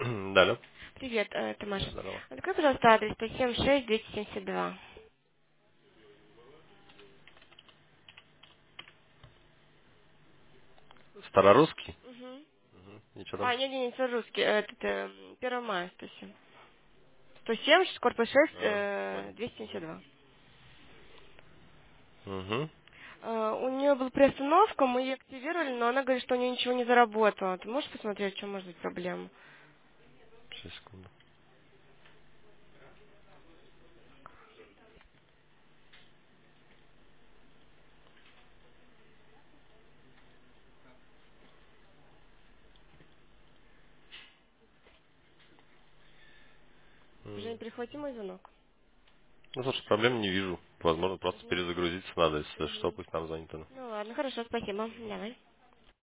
Да, алло. Привет, это Маша. Здорово. Открой, пожалуйста, адрес 176-272. Старорусский? Угу. Ничего там? А, не, это русский, этот, 1 мая 107. 170, корпус 6, А, понял. 272. Угу. У нее была приостановка, мы ее активировали, но она говорит, что у нее ничего не заработало. Ты можешь посмотреть, в чем может быть проблема? Сейчас, секунду. Жень, прихвати мой звонок. Ну, слушай, проблем не вижу. Возможно, просто Угу. перезагрузиться надо, если что, Угу. пусть нам звонит она. Ну ладно, хорошо, спасибо. Давай.